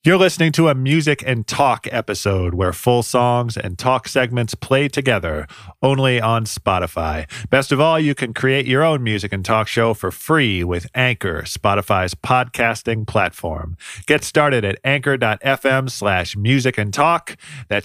You're listening to a Music and Talk episode where full songs and talk segments play together only on Spotify. Best of all, you can create your own music and talk show for free with Anchor, Spotify's podcasting platform. Get started at anchor.fm/musicandtalk. That's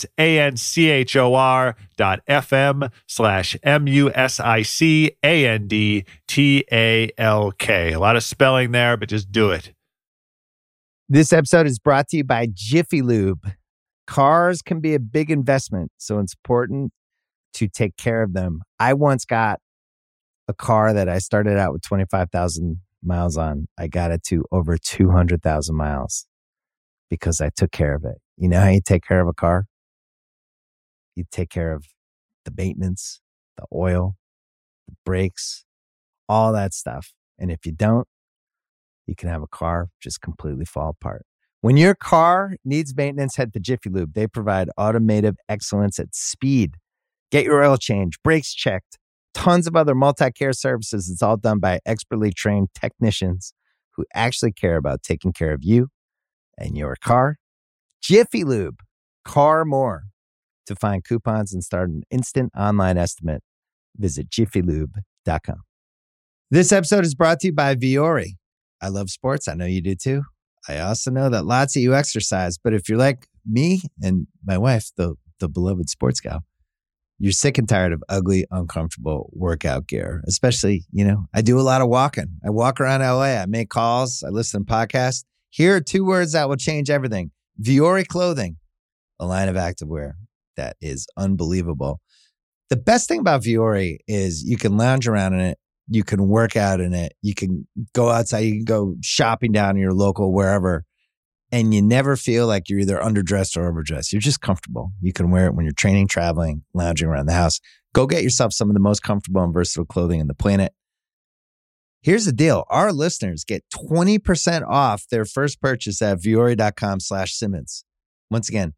ANCHOR.fm/MUSICANDTALK. A lot of spelling there, but just do it. This episode is brought to you by Jiffy Lube. Cars can be a big investment, so it's important to take care of them. I once got a car that I started out with 25,000 miles on. I got it to over 200,000 miles because I took care of it. You know how you take care of a car? You take care of the maintenance, the oil, the brakes, all that stuff. And if you don't, you can have a car just completely fall apart. When your car needs maintenance, head to Jiffy Lube. They provide automotive excellence at speed. Get your oil change, brakes checked, tons of other multi-care services. It's all done by expertly trained technicians who actually care about taking care of you and your car. Jiffy Lube, car more. To find coupons and start an instant online estimate, visit jiffylube.com. This episode is brought to you by Vuori. I love sports. I know you do too. I also know that lots of you exercise, but if you're like me and my wife, the beloved sports gal, you're sick and tired of ugly, uncomfortable workout gear. Especially, I do a lot of walking. I walk around LA. I make calls. I listen to podcasts. Here are two words that will change everything. Vuori Clothing, a line of activewear that is unbelievable. The best thing about Vuori is you can lounge around in it. You can work out in it. You can go outside. You can go shopping down in your local wherever. And you never feel like you're either underdressed or overdressed. You're just comfortable. You can wear it when you're training, traveling, lounging around the house. Go get yourself some of the most comfortable and versatile clothing on the planet. Here's the deal. Our listeners get 20% off their first purchase at vuori.com/Simmons. Once again,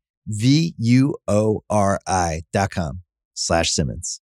VUORI.com/Simmons.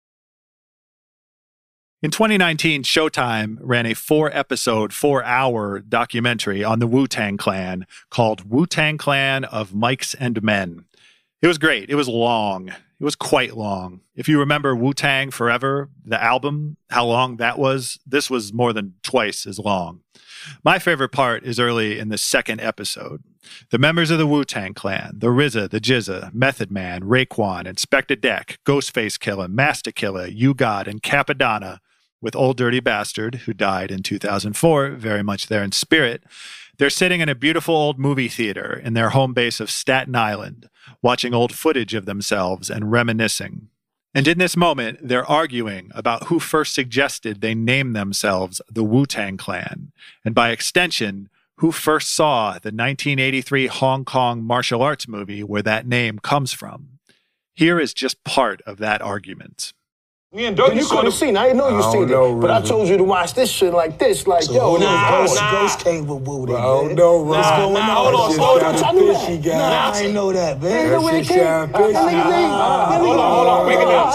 In 2019, Showtime ran a 4-episode, 4-hour documentary on the Wu-Tang Clan called Wu-Tang Clan of Mics and Men. It was great. It was long. It was quite long. If you remember Wu-Tang Forever, the album, how long that was, this was more than twice as long. My favorite part is early in the second episode. The members of the Wu-Tang Clan, the RZA, the GZA, Method Man, Raekwon, Inspector Deck, Ghostface Killah, Master Killer, U-God, and Capadonna, with Old Dirty Bastard, who died in 2004, very much there in spirit. They're sitting in a beautiful old movie theater in their home base of Staten Island, watching old footage of themselves and reminiscing. And in this moment, they're arguing about who first suggested they name themselves the Wu-Tang Clan, and by extension, who first saw the 1983 Hong Kong martial arts movie where that name comes from. Here is just part of that argument. You could have seen. I didn't know you seen it, but I told you to watch this shit like this, like so Ghost came with Woody. I don't know, What's going on? Hold on, I knew that. I ain't know that, man. You know where it came? Hold on, break it down.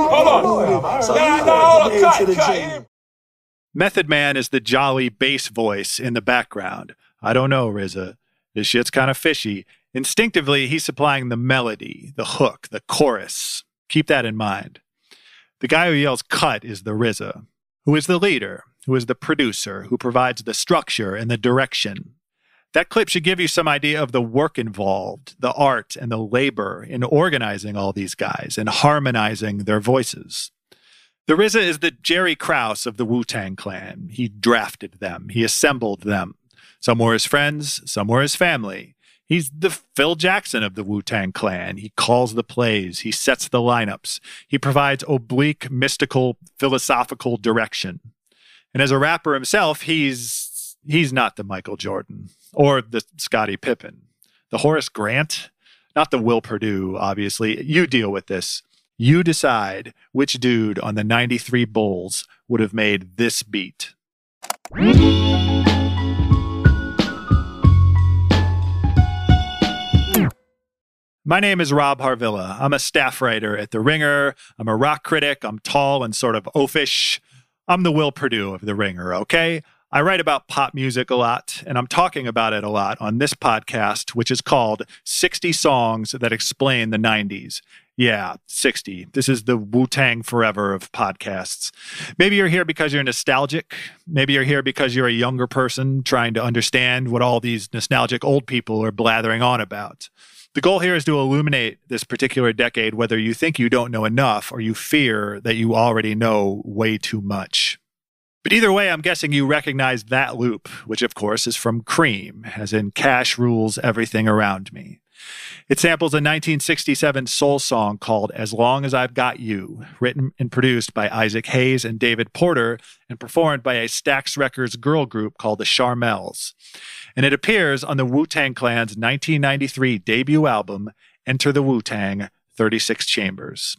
Hold on, cut. Method Man is the jolly bass voice in the background. I don't know, RZA. This shit's kind of fishy. Instinctively, he's supplying the melody, the hook, the chorus. Keep that in mind. The guy who yells cut is the RZA, who is the leader, who is the producer, who provides the structure and the direction. That clip should give you some idea of the work involved, the art and the labor in organizing all these guys and harmonizing their voices. The RZA is the Jerry Krause of the Wu-Tang Clan. He drafted them. He assembled them. Some were his friends, some were his family. He's the Phil Jackson of the Wu-Tang Clan. He calls the plays. He sets the lineups. He provides oblique, mystical, philosophical direction. And as a rapper himself, he's not the Michael Jordan or the Scottie Pippen. The Horace Grant, not the Will Perdue, obviously. You deal with this. You decide which dude on the 93 Bulls would have made this beat. My name is Rob Harvilla. I'm a staff writer at The Ringer. I'm a rock critic. I'm tall and sort of oafish. I'm the Will Perdue of The Ringer, okay? I write about pop music a lot, and I'm talking about it a lot on this podcast, which is called 60 Songs That Explain the 90s. Yeah, 60. This is the Wu-Tang Forever of podcasts. Maybe you're here because you're nostalgic. Maybe you're here because you're a younger person trying to understand what all these nostalgic old people are blathering on about. The goal here is to illuminate this particular decade, whether you think you don't know enough or you fear that you already know way too much. But either way, I'm guessing you recognize that loop, which of course is from Cream, as in Cash rules everything around me. It samples a 1967 soul song called As Long As I've Got You, written and produced by Isaac Hayes and David Porter, and performed by a Stax Records girl group called the Charmels. And it appears on the Wu-Tang Clan's 1993 debut album, Enter the Wu-Tang, 36 Chambers.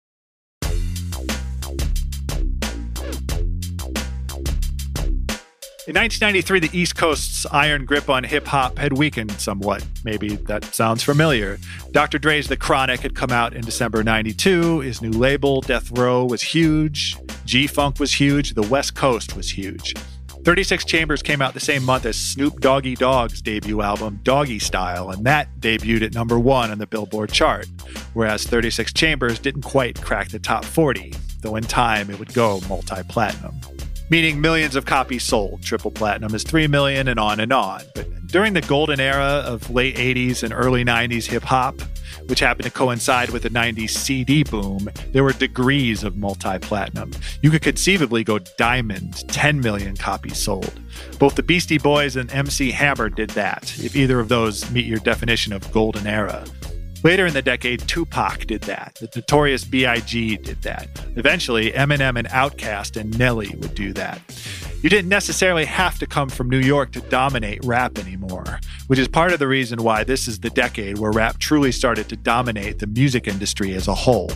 In 1993, the East Coast's iron grip on hip-hop had weakened somewhat. Maybe that sounds familiar. Dr. Dre's The Chronic had come out in December 92. His new label, Death Row, was huge. G-Funk was huge. The West Coast was huge. 36 Chambers came out the same month as Snoop Doggy Dogg's debut album, Doggy Style, and that debuted at number 1 on the Billboard chart, whereas 36 Chambers didn't quite crack the top 40, though in time it would go multi-platinum. Meaning millions of copies sold. Triple platinum is 3 million and on and on. But during the golden era of late 80s and early 90s hip-hop, which happened to coincide with the 90s CD boom, there were degrees of multi-platinum. You could conceivably go diamond, 10 million copies sold. Both the Beastie Boys and MC Hammer did that, if either of those meet your definition of golden era. Later in the decade, Tupac did that. The Notorious B.I.G. did that. Eventually, Eminem and Outkast and Nelly would do that. You didn't necessarily have to come from New York to dominate rap anymore, which is part of the reason why this is the decade where rap truly started to dominate the music industry as a whole.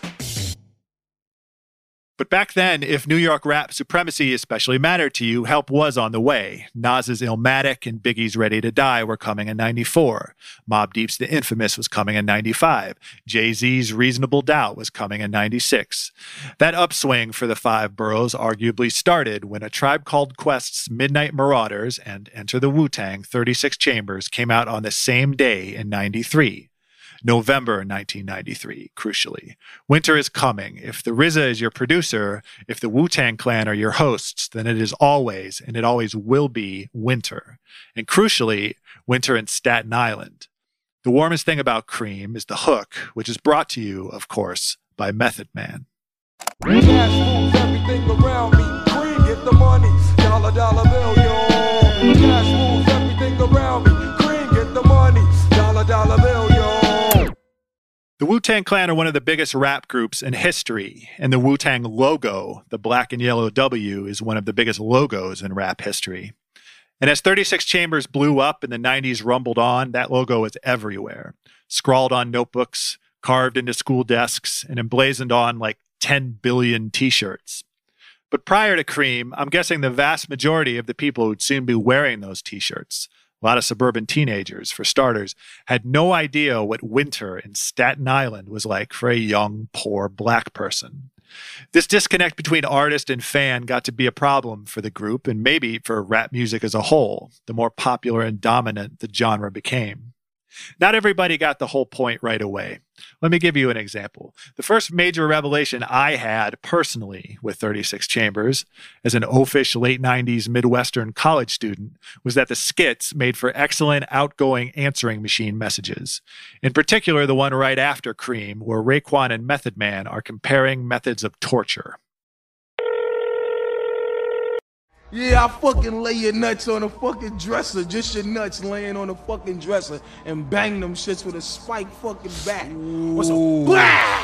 But back then, if New York rap supremacy especially mattered to you, help was on the way. Nas's Illmatic and Biggie's Ready to Die were coming in 94. Mobb Deep's The Infamous was coming in 95. Jay-Z's Reasonable Doubt was coming in 96. That upswing for the five boroughs arguably started when A Tribe Called Quest's Midnight Marauders and Enter the Wu-Tang 36 Chambers came out on the same day in 93. November 1993, crucially. Winter is coming. If the RZA is your producer, if the Wu-Tang Clan are your hosts, then it is always, and it always will be, winter. And crucially, winter in Staten Island. The warmest thing about Cream is the hook, which is brought to you, of course, by Method Man. Cash moves everything around me. Cream, get the money. Dollar, dollar bill, yo. Cash moves everything around me. Cream, get the money. Dollar, dollar bill, yo. The Wu-Tang Clan are one of the biggest rap groups in history, and the Wu-Tang logo, the black and yellow W, is one of the biggest logos in rap history. And as 36 Chambers blew up and the 90s rumbled on, that logo is everywhere. Scrawled on notebooks, carved into school desks, and emblazoned on like 10 billion t-shirts. But prior to Cream, I'm guessing the vast majority of the people who'd soon be wearing those t-shirts, a lot of suburban teenagers, for starters, had no idea what winter in Staten Island was like for a young, poor black person. This disconnect between artist and fan got to be a problem for the group and maybe for rap music as a whole, the more popular and dominant the genre became. Not everybody got the whole point right away. Let me give you an example. The first major revelation I had personally with 36 Chambers as an oafish late 90s Midwestern college student was that the skits made for excellent outgoing answering machine messages. In particular, the one right after Cream, where Raekwon and Method Man are comparing methods of torture. Yeah, I fucking lay your nuts on a fucking dresser, just your nuts laying on a fucking dresser, and bang them shits with a spike fucking bat. What's up? Blah!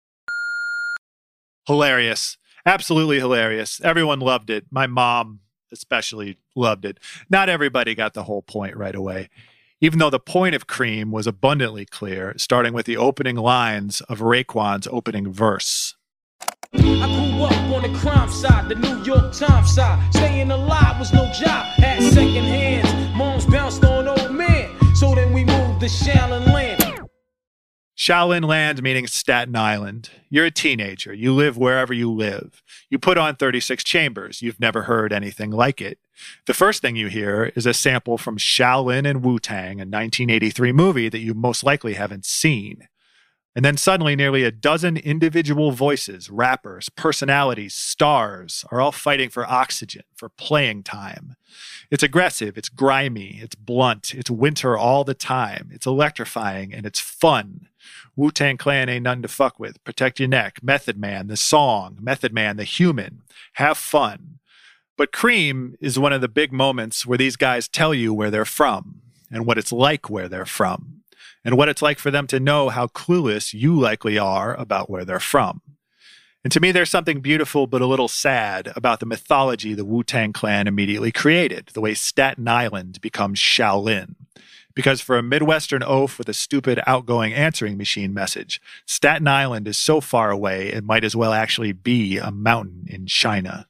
Hilarious. Absolutely hilarious. Everyone loved it. My mom especially loved it. Not everybody got the whole point right away. Even though the point of Cream was abundantly clear, starting with the opening lines of Raekwon's opening verse. I grew up on the crime side, the New York Times side. Staying alive was no job, had second hands. Moms bounced on old men, so then we moved to Shaolin Land. Shaolin Land meaning Staten Island. You're a teenager. You live wherever you live. You put on 36 Chambers. You've never heard anything like it. The first thing you hear is a sample from Shaolin and Wu-Tang, a 1983 movie that you most likely haven't seen. And then suddenly nearly a dozen individual voices, rappers, personalities, stars are all fighting for oxygen, for playing time. It's aggressive, it's grimy, it's blunt, it's winter all the time, it's electrifying, and it's fun. Wu-Tang Clan ain't nothing to fuck with. Protect Your Neck, Method Man, the song, Method Man, the human. Have fun. But Cream is one of the big moments where these guys tell you where they're from and what it's like where they're from. And what it's like for them to know how clueless you likely are about where they're from. And to me, there's something beautiful but a little sad about the mythology the Wu-Tang Clan immediately created, the way Staten Island becomes Shaolin. Because for a Midwestern oaf with a stupid outgoing answering machine message, Staten Island is so far away it might as well actually be a mountain in China.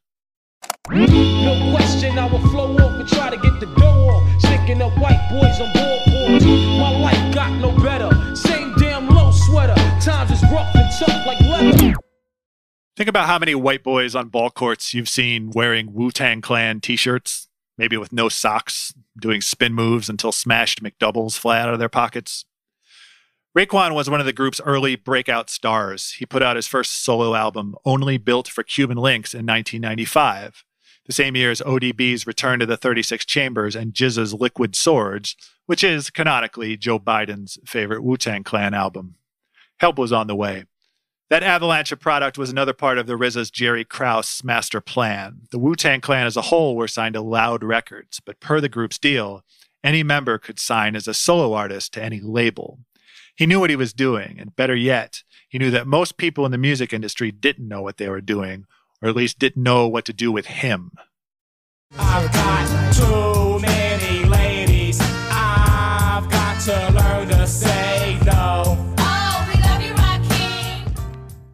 No question, I will flow off and try to get the dough off. Sticking up white boys on board. My life got no better. Same damn low sweater. Times is rough and tough like leather. Think about how many white boys on ball courts you've seen wearing Wu-Tang Clan t-shirts, maybe with no socks, doing spin moves until smashed McDoubles fly out of their pockets. Raekwon was one of the group's early breakout stars. He put out his first solo album, Only Built for Cuban Links, in 1995. The same year as ODB's Return to the 36 Chambers and GZA's Liquid Swords, which is, canonically, Joe Biden's favorite Wu-Tang Clan album. Help was on the way. That avalanche of product was another part of the RZA's Jerry Krause master plan. The Wu-Tang Clan as a whole were signed to Loud Records, but per the group's deal, any member could sign as a solo artist to any label. He knew what he was doing, and better yet, he knew that most people in the music industry didn't know what they were doing, or at least didn't know what to do with him. I've got too many ladies. I've got to learn to say no. Oh, we love you, Rakim.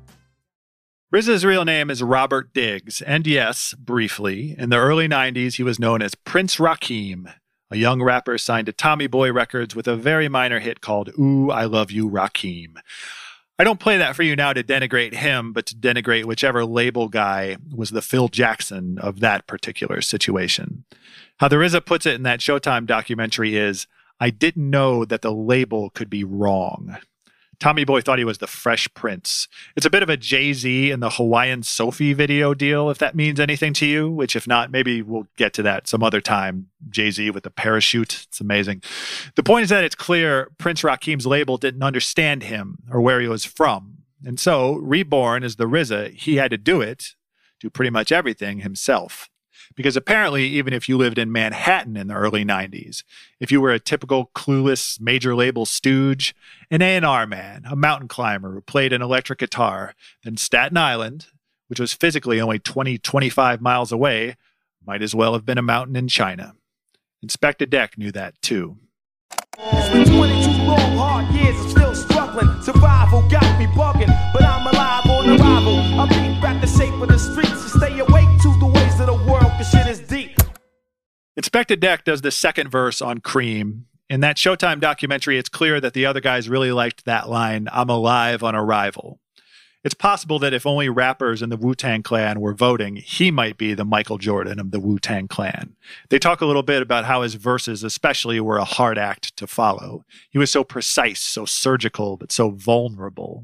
RZA's real name is Robert Diggs, and yes, briefly, in the early 90s he was known as Prince Rakim, a young rapper signed to Tommy Boy Records with a very minor hit called Ooh, I Love You, Rakim. I don't play that for you now to denigrate him, but to denigrate whichever label guy was the Phil Jackson of that particular situation. How the RZA puts it in that Showtime documentary is, I didn't know that the label could be wrong. Tommy Boy thought he was the Fresh Prince. It's a bit of a Jay-Z and the Hawaiian Sophie video deal, if that means anything to you, which if not, maybe we'll get to that some other time. Jay-Z with the parachute. It's amazing. The point is that it's clear Prince Rakim's label didn't understand him or where he was from. And so, reborn as the RZA, he had to do pretty much everything himself. Because apparently, even if you lived in Manhattan in the early 90s, if you were a typical clueless major label stooge, an A&R man, a mountain climber who played an electric guitar, then Staten Island, which was physically only 25 miles away, might as well have been a mountain in China. Inspector Deck knew that too. It's been 22 long, hard years, I'm still struggling. Survival got me bugging, but I'm alive on arrival. I beat back the shape of the streets and stay awake to the ways of the world, cause shit is deep. Inspector Deck does the second verse on Cream. In that Showtime documentary, it's clear that the other guys really liked that line, I'm alive on arrival. It's possible that if only rappers in the Wu-Tang Clan were voting, he might be the Michael Jordan of the Wu-Tang Clan. They talk a little bit about how his verses especially were a hard act to follow. He was so precise, so surgical, but so vulnerable.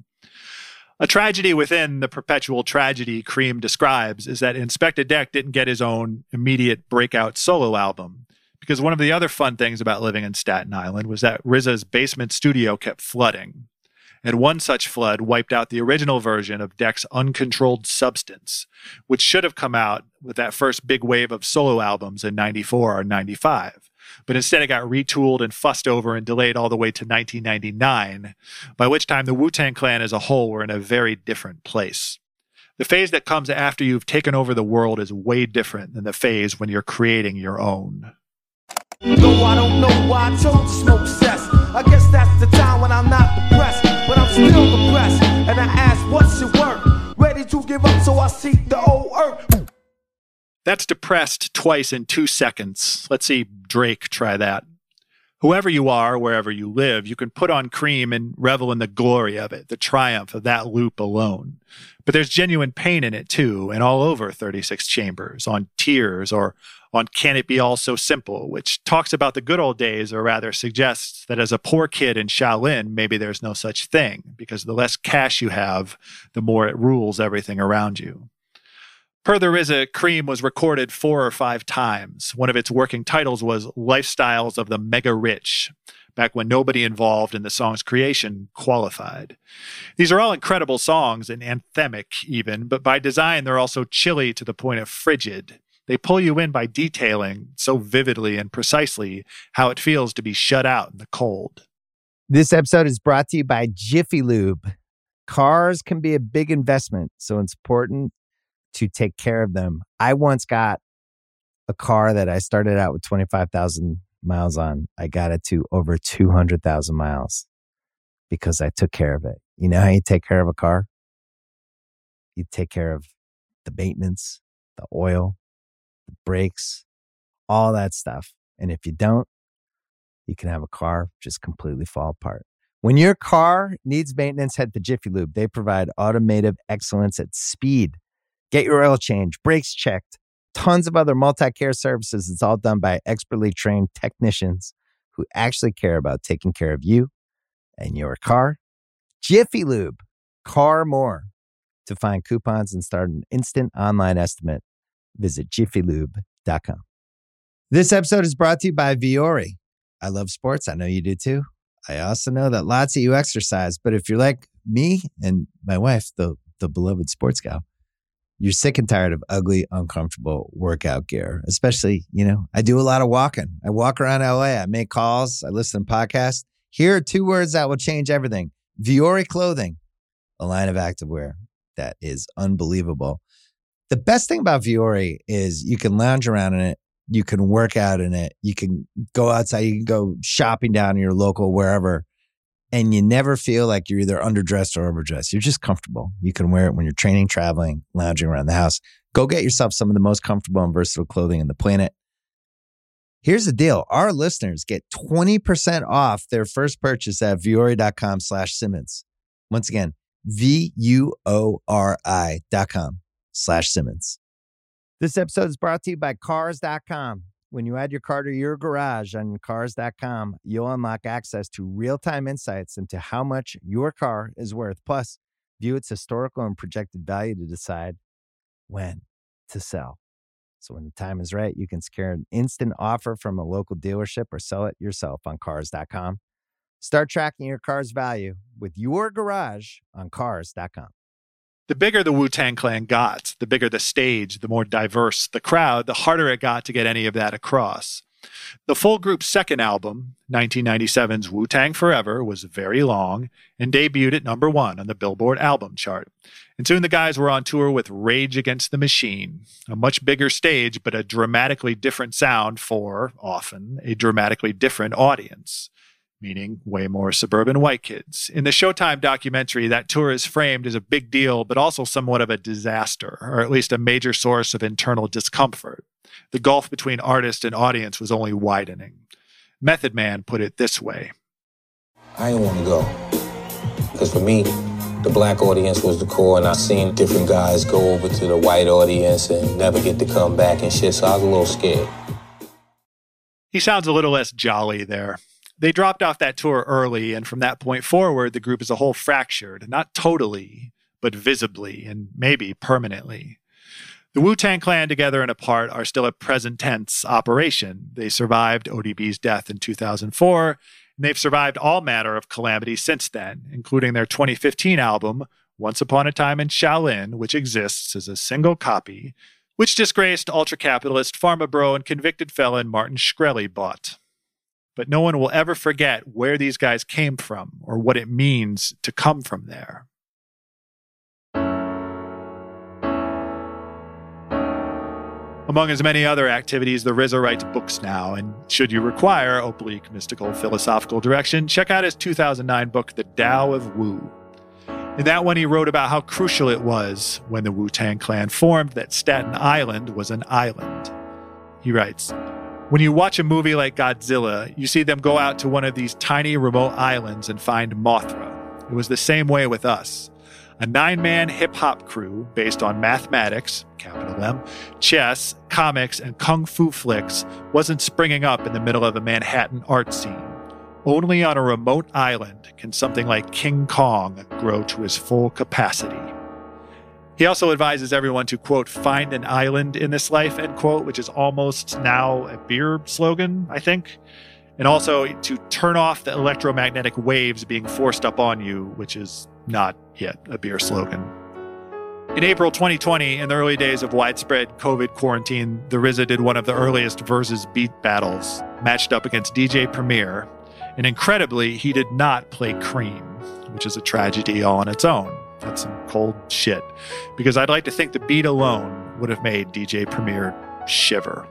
A tragedy within the perpetual tragedy Cream describes is that Inspector Deck didn't get his own immediate breakout solo album. Because one of the other fun things about living in Staten Island was that RZA's basement studio kept flooding. And one such flood wiped out the original version of Deck's Uncontrolled Substance, which should have come out with that first big wave of solo albums in 94 or 95. But instead it got retooled and fussed over and delayed all the way to 1999, by which time the Wu-Tang Clan as a whole were in a very different place. The phase that comes after you've taken over the world is way different than the phase when you're creating your own. No, I don't know why I chose to smoke cess. I guess that's the time when I'm not depressed, but I'm still depressed. And I ask, what's your work? Ready to give up, so I seek the old earth. That's depressed twice in 2 seconds. Let's see Drake try that. Whoever you are, wherever you live, you can put on Cream and revel in the glory of it, the triumph of that loop alone. But there's genuine pain in it too, and all over 36 Chambers, on Tears, or on Can It Be All So Simple, which talks about the good old days, or rather suggests that as a poor kid in Shaolin, maybe there's no such thing, because the less cash you have, the more it rules everything around you. Per the RZA, Cream was recorded 4 or 5 times. One of its working titles was Lifestyles of the Mega Rich, back when nobody involved in the song's creation qualified. These are all incredible songs and anthemic even, but by design they're also chilly to the point of frigid. They pull you in by detailing so vividly and precisely how it feels to be shut out in the cold. This episode is brought to you by Jiffy Lube. Cars can be a big investment, so it's important to take care of them. I once got a car that I started out with 25,000 miles on. I got it to over 200,000 miles because I took care of it. You know how you take care of a car? You take care of the maintenance, the oil, the brakes, all that stuff. And if you don't, you can have a car just completely fall apart. When your car needs maintenance, head to Jiffy Lube. They provide automotive excellence at speed. Get your oil change, brakes checked, tons of other multi-care services. It's all done by expertly trained technicians who actually care about taking care of you and your car. Jiffy Lube, car more. To find coupons and start an instant online estimate, visit jiffylube.com. This episode is brought to you by Vuori. I love sports. I know you do too. I also know that lots of you exercise, but if you're like me and my wife, the beloved sports gal, you're sick and tired of ugly, uncomfortable workout gear. Especially, I do a lot of walking. I walk around LA. I make calls. I listen to podcasts. Here are 2 words that will change everything. Vuori Clothing, a line of activewear that is unbelievable. The best thing about Vuori is you can lounge around in it. You can work out in it. You can go outside. You can go shopping down in your local wherever. And you never feel like you're either underdressed or overdressed. You're just comfortable. You can wear it when you're training, traveling, lounging around the house. Go get yourself some of the most comfortable and versatile clothing on the planet. Here's the deal. Our listeners get 20% off their first purchase at vuori.com/Simmons. Once again, VUORI.com/Simmons. This episode is brought to you by Cars.com. When you add your car to your garage on Cars.com, you'll unlock access to real-time insights into how much your car is worth. Plus, view its historical and projected value to decide when to sell. So when the time is right, you can secure an instant offer from a local dealership or sell it yourself on Cars.com. Start tracking your car's value with your garage on Cars.com. The bigger the Wu-Tang Clan got, the bigger the stage, the more diverse the crowd, the harder it got to get any of that across. The full group's second album, 1997's Wu-Tang Forever, was very long and debuted at number 1 on the Billboard album chart. And soon the guys were on tour with Rage Against the Machine, a much bigger stage but a dramatically different sound for, often, a dramatically different audience. Meaning way more suburban white kids. In the Showtime documentary, that tour is framed as a big deal, but also somewhat of a disaster, or at least a major source of internal discomfort. The gulf between artist and audience was only widening. Method Man put it this way. I didn't want to go. Because for me, the black audience was the core, and I seen different guys go over to the white audience and never get to come back and shit, so I was a little scared. He sounds a little less jolly there. They dropped off that tour early, and from that point forward, the group as a whole fractured, not totally, but visibly, and maybe permanently. The Wu-Tang Clan, together and apart, are still a present tense operation. They survived ODB's death in 2004, and they've survived all manner of calamity since then, including their 2015 album, Once Upon a Time in Shaolin, which exists as a single copy, which disgraced ultra-capitalist pharma bro and convicted felon Martin Shkreli bought. But no one will ever forget where these guys came from or what it means to come from there. Among his many other activities, the RZA writes books now, and should you require oblique, mystical, philosophical direction, check out his 2009 book, The Tao of Wu. In that one, he wrote about how crucial it was when the Wu-Tang Clan formed that Staten Island was an island. He writes, When you watch a movie like Godzilla, you see them go out to one of these tiny remote islands and find Mothra. It was the same way with us. A 9-man hip-hop crew based on mathematics, capital M, chess, comics, and kung fu flicks wasn't springing up in the middle of a Manhattan art scene. Only on a remote island can something like King Kong grow to his full capacity. He also advises everyone to, quote, find an island in this life, end quote, which is almost now a beer slogan, I think. And also to turn off the electromagnetic waves being forced up on you, which is not yet a beer slogan. In April 2020, in the early days of widespread COVID quarantine, the RZA did one of the earliest Versus beat battles, matched up against DJ Premier. And incredibly, he did not play Cream, which is a tragedy all on its own. That's some cold shit. Because I'd like to think the beat alone would have made DJ Premier shiver.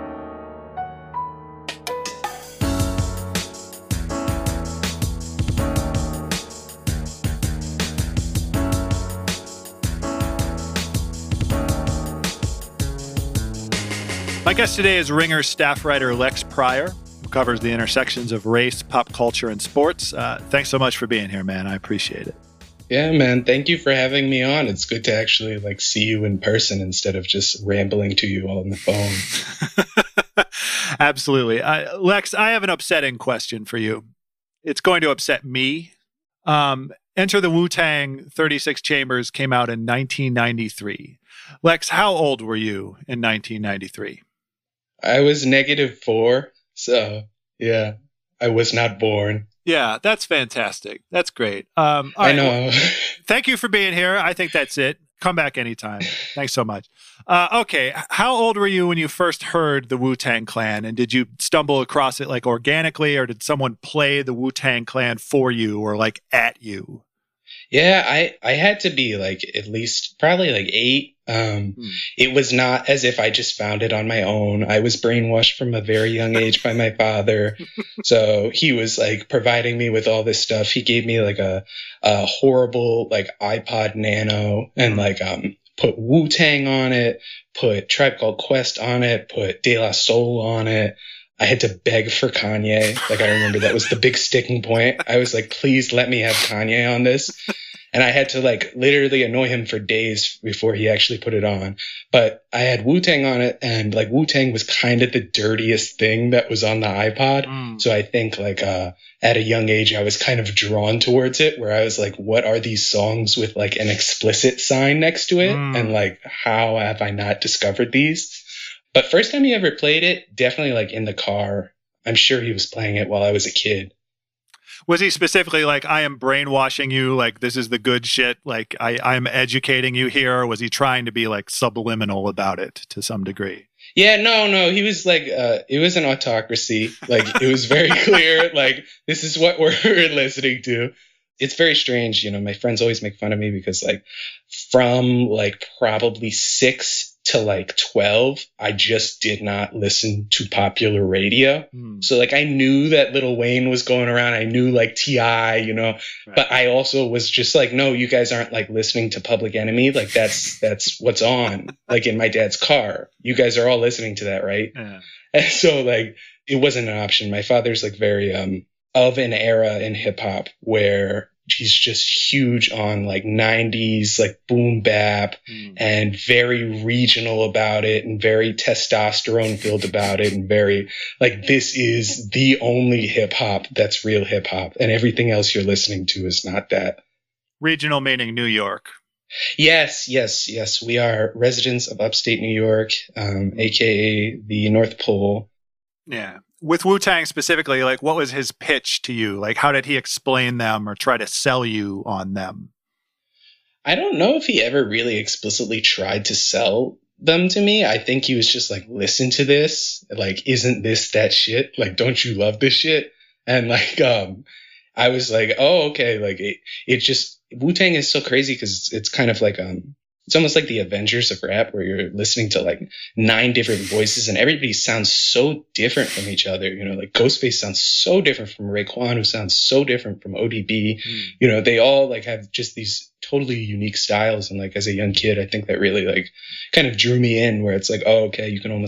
My guest today is Ringer staff writer Lex Pryor, who covers the intersections of race, pop culture, and sports. Thanks so much for being here, man. I appreciate it. Yeah, man. Thank you for having me on. It's good to actually see you in person instead of just rambling to you on the phone. Absolutely. Lex, I have an upsetting question for you. It's going to upset me. Enter the Wu-Tang 36 Chambers came out in 1993. Lex, how old were you in 1993? I was -4, so yeah, I was not born. Yeah, that's fantastic. That's great. I know. Thank you for being here. I think that's it. Come back anytime. Thanks so much. Okay, how old were you when you first heard the Wu-Tang Clan? And did you stumble across it organically, or did someone play the Wu-Tang Clan for you or at you? Yeah, I had to be at least probably 8. It was not as if I just found it on my own. I was brainwashed from a very young age by my father. So he was providing me with all this stuff. He gave me a horrible iPod Nano and put Wu-Tang on it, put Tribe Called Quest on it, put De La Soul on it. I had to beg for Kanye. I remember that was the big sticking point. I was please let me have Kanye on this. And I had to literally annoy him for days before he actually put it on. But I had Wu-Tang on it, and Wu-Tang was kind of the dirtiest thing that was on the iPod. So I think at a young age, I was kind of drawn towards it, where I was what are these songs with an explicit sign next to it? And how have I not discovered these? But first time he ever played it, definitely in the car. I'm sure he was playing it while I was a kid. Was he specifically I am brainwashing you, this is the good shit, I'm educating you here? Or was he trying to be subliminal about it to some degree? Yeah, no, he was it was an autocracy. It was very clear, this is what we're listening to. It's very strange. My friends always make fun of me because from probably 6 to 12, I just did not listen to popular radio. So I knew that Lil Wayne was going around. I knew T.I., right. But I also was just no, you guys aren't listening to Public Enemy. That's what's on in my dad's car. You guys are all listening to that, right? Yeah. And so it wasn't an option. My father's very of an era in hip hop where he's just huge on 90s boom bap and very regional about it and very testosterone filled about it and very this is the only hip hop that's real hip hop, and everything else you're listening to is not that. Regional meaning New York. Yes. We are residents of upstate New York, aka the North Pole. Yeah. With Wu-Tang specifically, what was his pitch to you? How did he explain them or try to sell you on them? I don't know if he ever really explicitly tried to sell them to me. I think he was just listen to this. Isn't this that shit? Don't you love this shit? And I was oh, okay. It just, Wu-Tang is so crazy because it's kind of it's almost like the Avengers of rap, where you're listening to 9 different voices and everybody sounds so different from each other. Ghostface sounds so different from Raekwon, who sounds so different from ODB. They all have just these totally unique styles. And as a young kid, I think that really kind of drew me in, where it's oh, okay, you can almost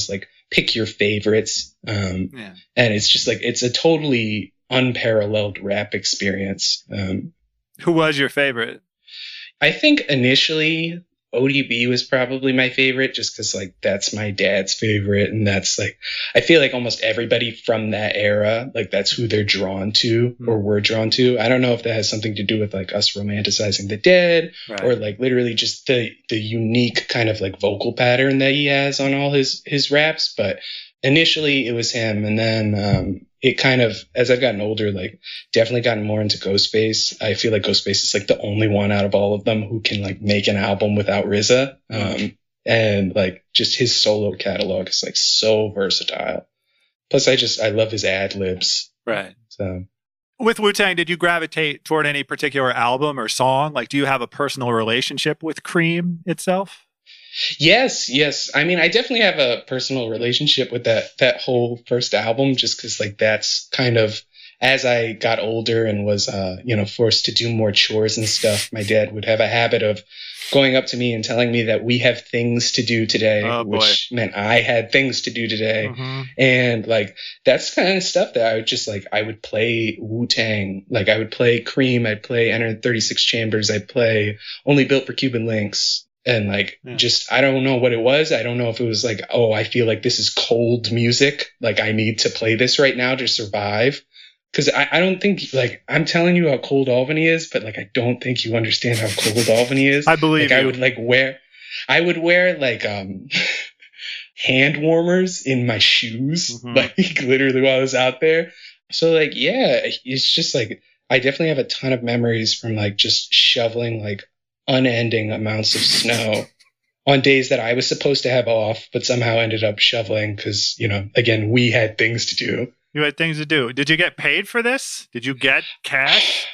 pick your favorites. And it's just like, it's a totally unparalleled rap experience. Who was your favorite? I think initially ODB was probably my favorite, just because like that's my dad's favorite, and that's like, I feel like almost everybody from that era, like that's who they're drawn to or were drawn to. I don't know if that has something to do with like us romanticizing the dead, or like literally just the unique kind of like vocal pattern that he has on all his raps. But initially it was him, and then it kind of, as I've gotten older, like definitely gotten more into Ghostface. I feel like Ghostface is like the only one out of all of them who can like make an album without RZA. And like just his solo catalog is like so versatile. Plus I love his ad libs. Right. So with Wu-Tang, did you gravitate toward any particular album or song? Like, do you have a personal relationship with Cream itself? Yes. I mean, I definitely have a personal relationship with that whole first album, just because like that's kind of, as I got older and was forced to do more chores and stuff, my dad would have a habit of going up to me and telling me that we have things to do today, which meant I had things to do today. And like that's kind of stuff that I would just like, I would play Wu-Tang, like I would play Cream, I'd play Enter 36 Chambers, I'd play Only Built for Cuban Links. And like, just, I don't know what it was. I don't know if it was like, oh, I feel like this is cold music. Like I need to play this right now to survive. Cause I don't think, like, I'm telling you how cold Albany is, but like, I don't think you understand how cold Albany is. I believe like, you. I would wear like, hand warmers in my shoes, like literally while I was out there. So like, yeah, it's just like, I definitely have a ton of memories from like just shoveling like unending amounts of snow on days that I was supposed to have off, but somehow ended up shoveling because, you know, again, we had things to do. You had things to do. Did you get paid for this? Did you get cash?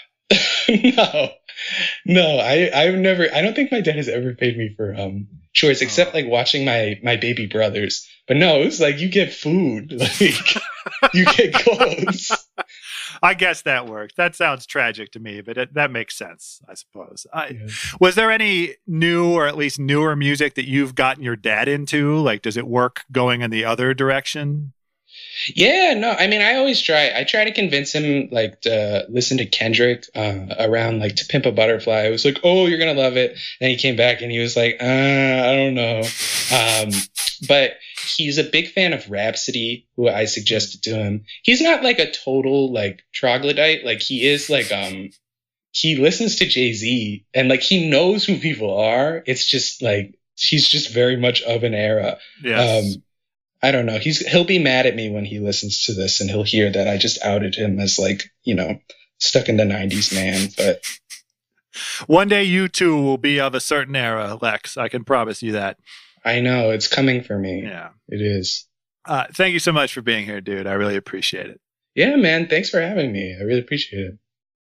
No, I've never, I don't think my dad has ever paid me for chores, except like watching my baby brothers. But no, it was like you get food, like you get clothes. I guess that worked. That sounds tragic to me, but that makes sense, I suppose. Was there any new or at least newer music that you've gotten your dad into? Like, does it work going in the other direction? Yeah, no, I mean, I try to convince him like to listen to Kendrick around like To Pimp a Butterfly. I was like, oh, you're going to love it. And he came back and he was like, I don't know. But he's a big fan of Rhapsody, who I suggested to him. He's not like a total like troglodyte. Like he is like, he listens to Jay-Z and like he knows who people are. It's just like, he's just very much of an era. Yes. I don't know. He'll be mad at me when he listens to this and he'll hear that I just outed him as like, you know, stuck in the 90s man. But one day you too will be of a certain era, Lex. I can promise you that. I know. It's coming for me. Yeah. It is. Thank you so much for being here, dude. I really appreciate it. Yeah, man. Thanks for having me. I really appreciate it.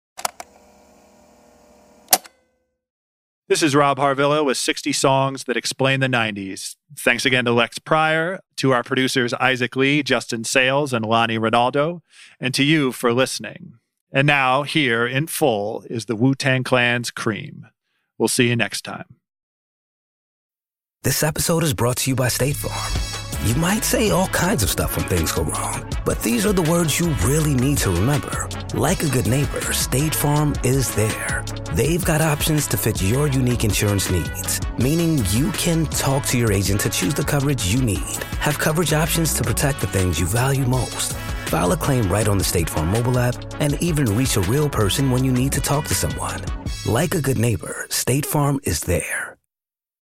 This is Rob Harvilla with 60 Songs That Explain the 90s. Thanks again to Lex Pryor, to our producers Isaac Lee, Justin Sales, and Lonnie Ronaldo, and to you for listening. And now, here in full is the Wu-Tang Clan's Cream. We'll see you next time. This episode is brought to you by State Farm. You might say all kinds of stuff when things go wrong, but these are the words you really need to remember. Like a good neighbor, State Farm is there. They've got options to fit your unique insurance needs, meaning you can talk to your agent to choose the coverage you need, have coverage options to protect the things you value most, file a claim right on the State Farm mobile app, and even reach a real person when you need to talk to someone. Like a good neighbor, State Farm is there.